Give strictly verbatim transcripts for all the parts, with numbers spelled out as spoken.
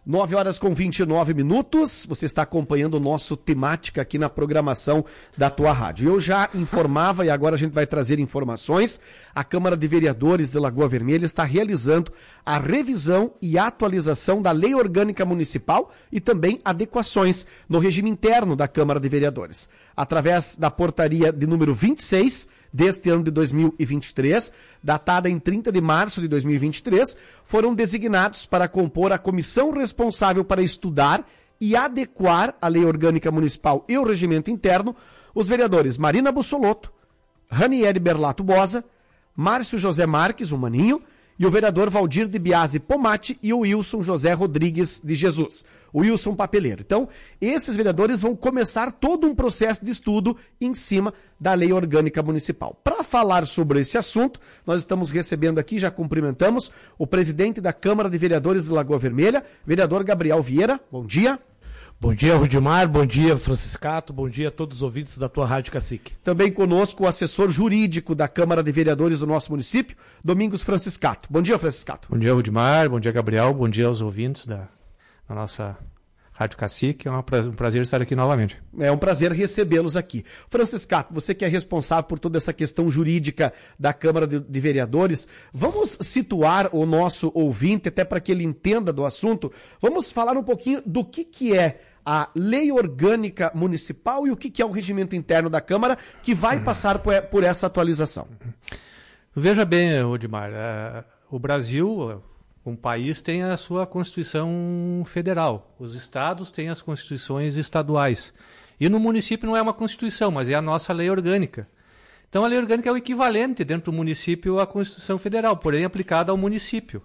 nove horas com vinte e nove minutos, você está acompanhando o nosso temática aqui na programação da tua rádio. Eu já informava e agora a gente vai trazer informações. A Câmara de Vereadores de Lagoa Vermelha está realizando a revisão e atualização da Lei Orgânica Municipal e também adequações no regime interno da Câmara de Vereadores. Através da portaria de número vinte e seis deste ano de dois mil e vinte e três, datada em trinta de março de dois mil e vinte e três, foram designados para compor a comissão responsável para estudar e adequar a Lei Orgânica Municipal e o regimento interno os vereadores Marina Bussolotto, Ranieri Berlato Bosa, Márcio José Marques, o Maninho, e o vereador Valdir de Biasi Pomati e o Wilson José Rodrigues de Jesus, o Wilson Papeleiro. Então, esses vereadores vão começar todo um processo de estudo em cima da Lei Orgânica Municipal. Para falar sobre esse assunto, nós estamos recebendo aqui, já cumprimentamos, o presidente da Câmara de Vereadores de Lagoa Vermelha, vereador Gabriel Vieira. Bom dia. Bom dia, Rudimar, bom dia, Franciscato, bom dia a todos os ouvintes da tua Rádio Cacique. Também conosco o assessor jurídico da Câmara de Vereadores do nosso município, Domingos Franciscato. Bom dia, Franciscato. Bom dia, Rudimar, bom dia, Gabriel, bom dia aos ouvintes da, da nossa Rádio Cacique. É um prazer, um prazer estar aqui novamente. É um prazer recebê-los aqui. Franciscato, você que é responsável por toda essa questão jurídica da Câmara de, de Vereadores, vamos situar o nosso ouvinte, até para que ele entenda do assunto, vamos falar um pouquinho do que, que é a Lei Orgânica Municipal e o que, que é o regimento interno da Câmara, que vai passar por, por essa atualização. Veja bem, Rudimar, uh, o Brasil, um país, tem a sua Constituição Federal. Os estados têm as constituições estaduais. E no município não é uma Constituição, mas é a nossa Lei Orgânica. Então a Lei Orgânica é o equivalente dentro do município à Constituição Federal, porém aplicada ao município.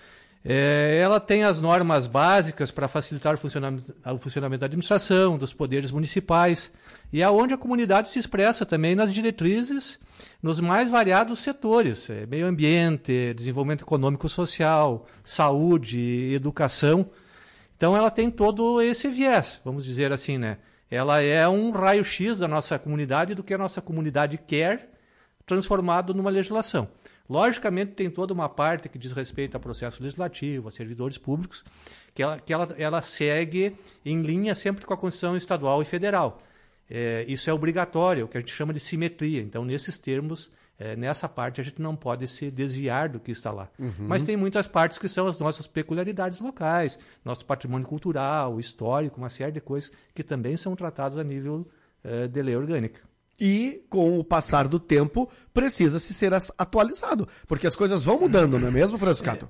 É, ela tem as normas básicas para facilitar o funcionamento, o funcionamento da administração, dos poderes municipais, e é onde a comunidade se expressa também nas diretrizes, nos mais variados setores, é, meio ambiente, desenvolvimento econômico social, saúde, educação. Então ela tem todo esse viés, vamos dizer assim, né? Ela é um raio-x da nossa comunidade, do que a nossa comunidade quer, transformado numa legislação. Logicamente, tem toda uma parte que diz respeito a processo legislativo, a servidores públicos, que ela, que ela, ela segue em linha sempre com a Constituição estadual e federal. É, isso é obrigatório, o que a gente chama de simetria. Então, nesses termos, é, nessa parte, a gente não pode se desviar do que está lá. Uhum. Mas tem muitas partes que são as nossas peculiaridades locais, nosso patrimônio cultural, histórico, uma série de coisas que também são tratadas a nível é, de lei orgânica. E, com o passar do tempo, precisa-se ser atualizado, porque as coisas vão mudando, não é mesmo, Franciscato?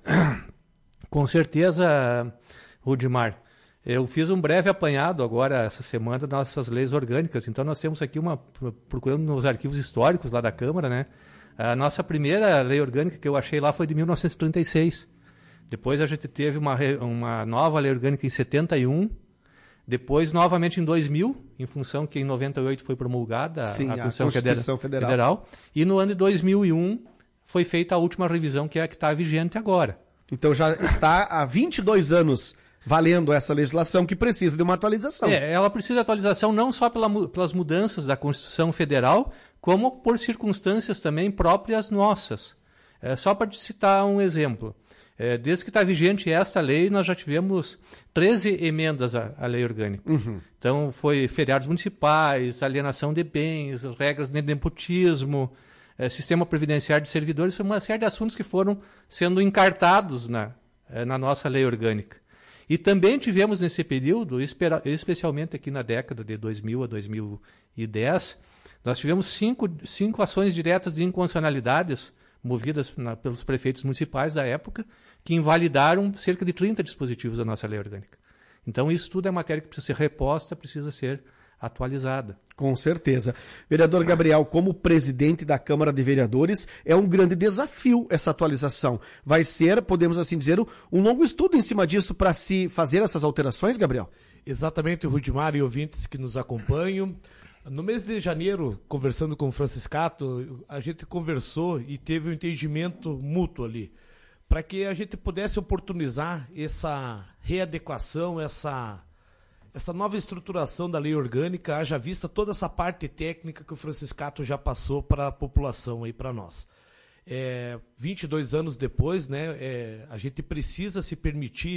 Com certeza, Rudimar. Eu fiz um breve apanhado agora, essa semana, das nossas leis orgânicas. Então, nós temos aqui uma, procurando nos arquivos históricos lá da Câmara, né? A nossa primeira lei orgânica que eu achei lá foi de mil novecentos e trinta e seis. Depois a gente teve uma, uma nova lei orgânica em setenta e um. Depois, novamente, em dois mil, em função que em noventa e oito foi promulgada Sim, a, a Constituição, Constituição Federal. Federal. E no ano de dois mil e um foi feita a última revisão, que é a que está vigente agora. Então já está há vinte e dois anos valendo essa legislação que precisa de uma atualização. É, ela precisa de atualização não só pela, pelas mudanças da Constituição Federal, como por circunstâncias também próprias nossas. É, só para citar um exemplo. É, desde que está vigente esta lei, nós já tivemos treze emendas à, à lei orgânica. Uhum. Então, foi feriados municipais, alienação de bens, regras de nepotismo, é, sistema previdenciário de servidores, foi uma série de assuntos que foram sendo encartados na, é, na nossa lei orgânica. E também tivemos nesse período, especialmente aqui na década de dois mil a dois mil e dez, nós tivemos cinco, cinco ações diretas de inconstitucionalidades movidas na, pelos prefeitos municipais da época, que invalidaram cerca de trinta dispositivos da nossa lei orgânica. Então, isso tudo é matéria que precisa ser reposta, precisa ser atualizada. Com certeza. Vereador Gabriel, como presidente da Câmara de Vereadores, é um grande desafio essa atualização. Vai ser, podemos assim dizer, um longo estudo em cima disso para se fazer essas alterações, Gabriel? Exatamente, Rudimar e ouvintes que nos acompanham. No mês de janeiro, conversando com o Franciscato, a gente conversou e teve um entendimento mútuo ali, para que a gente pudesse oportunizar essa readequação, essa, essa nova estruturação da lei orgânica, haja vista toda essa parte técnica que o Franciscato já passou para a população aí, para nós. É, vinte e dois anos depois, né, é, a gente precisa se permitir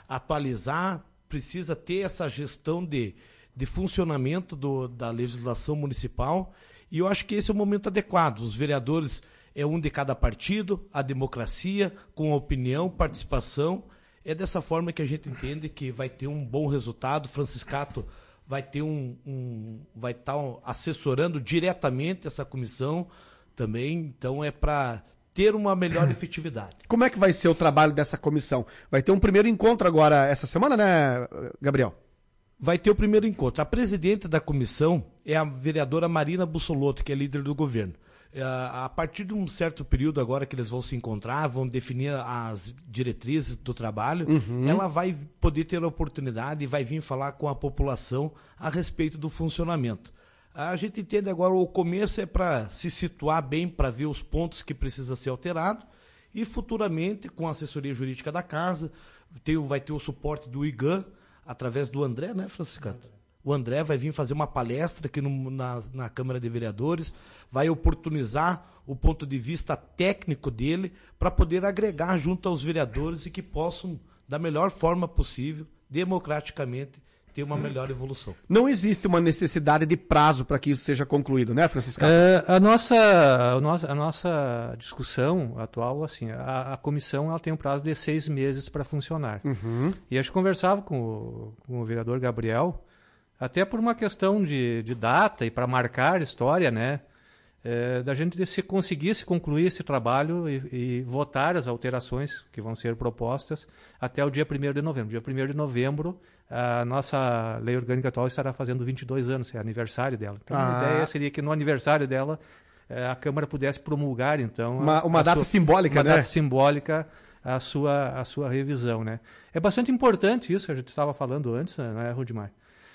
atualizar, precisa ter essa gestão de, de funcionamento do, da legislação municipal, e eu acho que esse é o momento adequado. Os vereadores é um de cada partido, a democracia, com opinião, participação. É dessa forma que a gente entende que vai ter um bom resultado. Franciscato vai ter um, um vai estar assessorando diretamente essa comissão também, então é para ter uma melhor efetividade. Como é que vai ser o trabalho dessa comissão? Vai ter um primeiro encontro agora essa semana, né, Gabriel? Vai ter o primeiro encontro. A presidente da comissão é a vereadora Marina Bussolotto, que é líder do governo. A partir de um certo período agora que eles vão se encontrar, vão definir as diretrizes do trabalho, uhum. ela vai poder ter a oportunidade e vai vir falar com a população a respeito do funcionamento. A gente entende agora, o começo é para se situar bem, para ver os pontos que precisa ser alterado, e futuramente, com a assessoria jurídica da casa, tem, vai ter o suporte do I G A M, através do André, né, Franciscato? O André vai vir fazer uma palestra aqui no, na, na Câmara de Vereadores, vai oportunizar o ponto de vista técnico dele para poder agregar junto aos vereadores e que possam, da melhor forma possível, democraticamente, ter uma melhor evolução. Não existe uma necessidade de prazo para que isso seja concluído, né, Francisco? É, a, nossa, a, nossa, a nossa discussão atual, assim, a, a comissão ela tem um prazo de seis meses para funcionar. Uhum. E a gente conversava com o, com o vereador Gabriel, até por uma questão de, de data e para marcar história, né? É, da gente se conseguisse concluir esse trabalho e, e votar as alterações que vão ser propostas até o dia primeiro de novembro. Dia primeiro de novembro, a nossa lei orgânica atual estará fazendo vinte e dois anos, é aniversário dela. Então, ah. a ideia seria que no aniversário dela a Câmara pudesse promulgar, então... Uma, uma data sua, simbólica, uma né? Uma data simbólica a sua, a sua revisão, né? É bastante importante isso, a gente estava falando antes, né, Rudimar?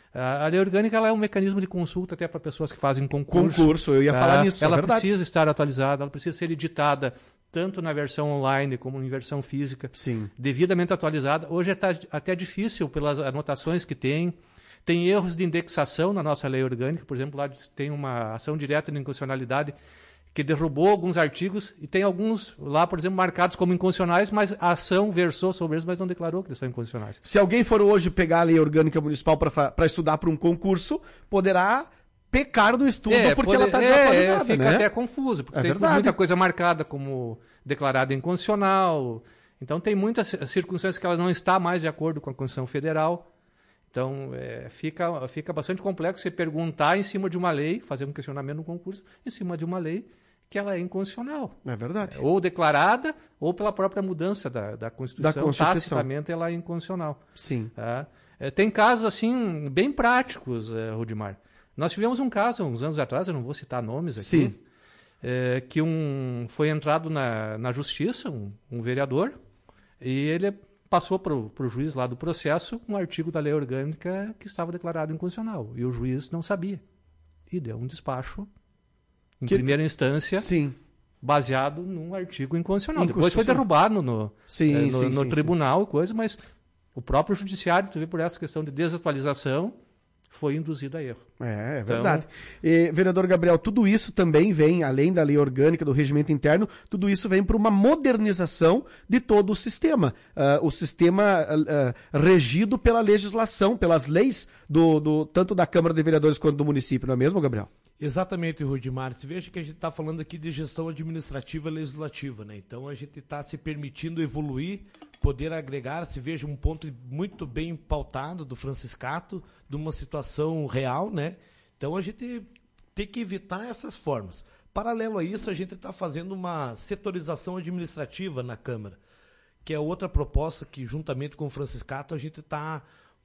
A lei orgânica ela é um mecanismo de consulta até para pessoas que fazem concurso. Concurso, eu ia falar uh, nisso, Ela é verdade. precisa estar atualizada, ela precisa ser editada tanto na versão online como em versão física. Sim. Devidamente atualizada. Hoje é até difícil pelas anotações que tem. Tem erros de indexação na nossa lei orgânica. Por exemplo, lá tem uma ação direta de inconstitucionalidade que derrubou alguns artigos e tem alguns lá, por exemplo, marcados como inconstitucionais, mas a ação versou sobre eles, mas não declarou que eles são inconstitucionais. Se alguém for hoje pegar a lei orgânica municipal para estudar para um concurso, poderá pecar no estudo é, porque pode, ela está desatualizada, é, fica né? até confuso, porque é tem verdade. muita coisa marcada como declarada inconstitucional, então tem muitas circunstâncias que ela não está mais de acordo com a Constituição Federal. Então, é, fica, fica bastante complexo você perguntar em cima de uma lei, fazer um questionamento no concurso, em cima de uma lei que ela é inconstitucional. É verdade. É, ou declarada, ou pela própria mudança da, da, Constituição, da Constituição. Tacitamente ela é inconstitucional. Sim. Tá? É, tem casos, assim, bem práticos, é, Rudimar. Nós tivemos um caso, uns anos atrás, eu não vou citar nomes aqui, Sim. É, que um, foi entrado na, na justiça, um, um vereador, e ele passou para o juiz lá do processo um artigo da lei orgânica que estava declarado inconstitucional. E o juiz não sabia. E deu um despacho, em que... primeira instância, sim. baseado num artigo inconstitucional. Depois foi derrubado no, sim, é, no, sim, no sim, tribunal, sim. coisa, mas o próprio judiciário, tu vê por essa questão de desatualização, foi induzido a erro. É, é verdade. Então, e, vereador Gabriel, tudo isso também vem, além da lei orgânica, do regimento interno, tudo isso vem para uma modernização de todo o sistema. Uh, o sistema uh, uh, regido pela legislação, pelas leis, do, do, tanto da Câmara de Vereadores quanto do município, não é mesmo, Gabriel? Exatamente, Rudimar. Você veja que a gente está falando aqui de gestão administrativa e legislativa, né? Então a gente está se permitindo evoluir, poder agregar, se veja um ponto muito bem pautado do Franciscato, de uma situação real, né? Então a gente tem que evitar essas formas. Paralelo a isso, a gente está fazendo uma setorização administrativa na Câmara, que é outra proposta que, juntamente com o Franciscato, a gente está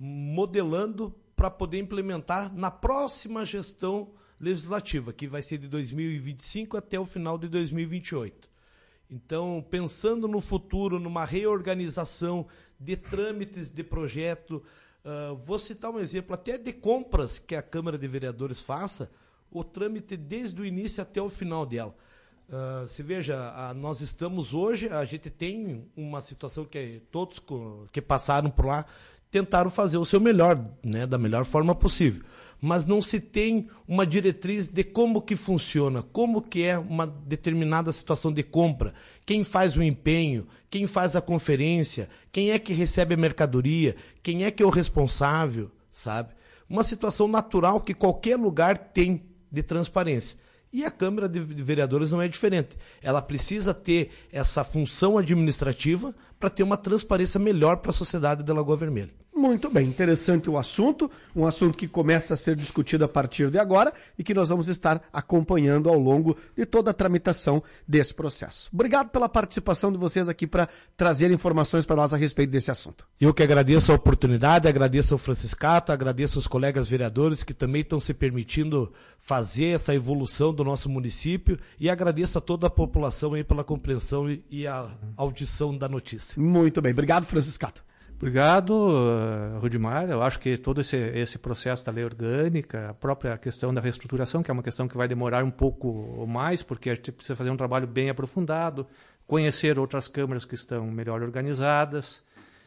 modelando para poder implementar na próxima gestão legislativa, que vai ser de dois mil e vinte e cinco até o final de dois mil e vinte e oito. Então, pensando no futuro, numa reorganização de trâmites de projeto, uh, vou citar um exemplo até de compras que a Câmara de Vereadores faça, o trâmite desde o início até o final dela. Uh, se veja, uh, nós estamos hoje, a gente tem uma situação que todos que passaram por lá tentaram fazer o seu melhor, né, da melhor forma possível. Mas não se tem uma diretriz de como que funciona, como que é uma determinada situação de compra, quem faz o empenho, quem faz a conferência, quem é que recebe a mercadoria, quem é que é o responsável, sabe? Uma situação natural que qualquer lugar tem de transparência. E a Câmara de Vereadores não é diferente. Ela precisa ter essa função administrativa para ter uma transparência melhor para a sociedade de Lagoa Vermelha. Muito bem, interessante o assunto, um assunto que começa a ser discutido a partir de agora e que nós vamos estar acompanhando ao longo de toda a tramitação desse processo. Obrigado pela participação de vocês aqui para trazer informações para nós a respeito desse assunto. Eu que agradeço a oportunidade, agradeço ao Franciscato, agradeço aos colegas vereadores que também estão se permitindo fazer essa evolução do nosso município e agradeço a toda a população aí pela compreensão e a audição da notícia. Muito bem, obrigado, Franciscato. Obrigado, Rudimar. Eu acho que todo esse, esse processo da lei orgânica, a própria questão da reestruturação, que é uma questão que vai demorar um pouco mais, porque a gente precisa fazer um trabalho bem aprofundado, conhecer outras câmaras que estão melhor organizadas.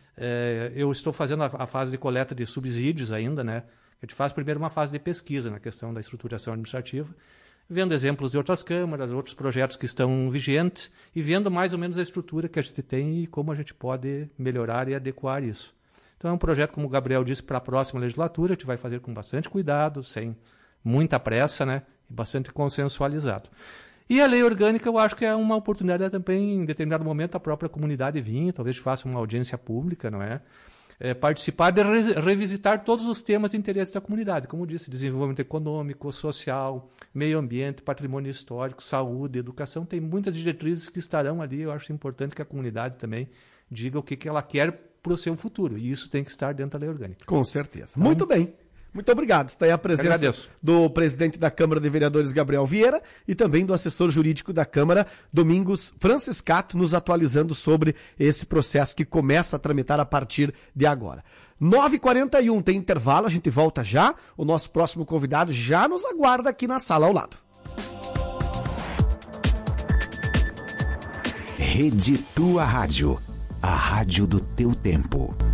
É, eu estou fazendo a, a fase de coleta de subsídios ainda, né? A gente faz primeiro uma fase de pesquisa na questão da estruturação administrativa, vendo exemplos de outras câmaras, outros projetos que estão vigentes e vendo mais ou menos a estrutura que a gente tem e como a gente pode melhorar e adequar isso. Então é um projeto, como o Gabriel disse, para a próxima legislatura, a gente vai fazer com bastante cuidado, sem muita pressa, né, e bastante consensualizado. E a lei orgânica eu acho que é uma oportunidade também, em determinado momento, a própria comunidade vir, talvez faça uma audiência pública, não é? É, participar de re revisitar todos os temas de interesse da comunidade, como disse, desenvolvimento econômico, social, meio ambiente, patrimônio histórico, saúde, educação, tem muitas diretrizes que estarão ali. Eu acho importante que a comunidade também diga o que, que ela quer para o seu futuro, e isso tem que estar dentro da lei orgânica. Com certeza. Então, muito bem. Muito obrigado. Está aí a presença do presidente da Câmara de Vereadores, Gabriel Vieira, e também do assessor jurídico da Câmara, Domingos Franciscato, nos atualizando sobre esse processo que começa a tramitar a partir de agora. nove e quarenta e um, tem intervalo, a gente volta já. O nosso próximo convidado já nos aguarda aqui na sala ao lado. Rede Tua Rádio, a rádio do teu tempo.